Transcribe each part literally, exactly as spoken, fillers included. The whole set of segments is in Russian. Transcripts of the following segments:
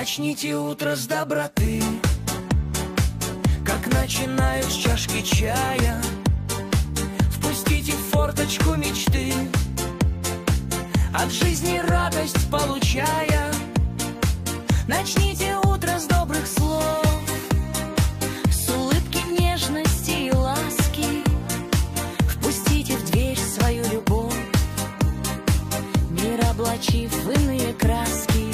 Начните утро с доброты, как начинают с чашки чая. Впустите в форточку мечты, от жизни радость получая. Начните утро с добрых слов, с улыбки нежности и ласки. Впустите в дверь свою любовь, мир облачив в иные краски.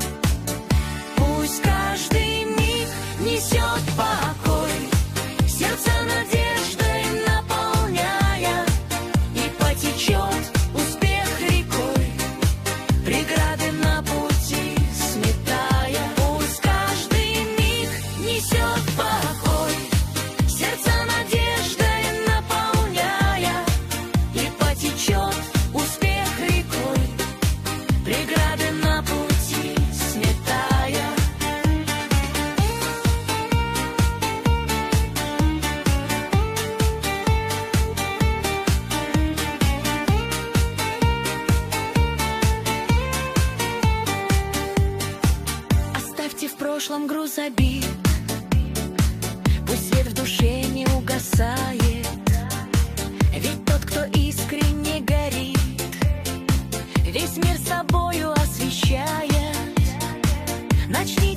Пусть каждый миг несет покой, сердце надеждой наполняя, и потечет успех рекой, преграды на пути сметая. Пусть каждый миг несет покой, сердце надеждой наполняя, и потечет успех рекой, преграды на пути сметая. Оставьте в прошлом груз обид, пусть свет в душе не угасает, ведь тот, кто искренне горит, весь мир собою освещает. Начните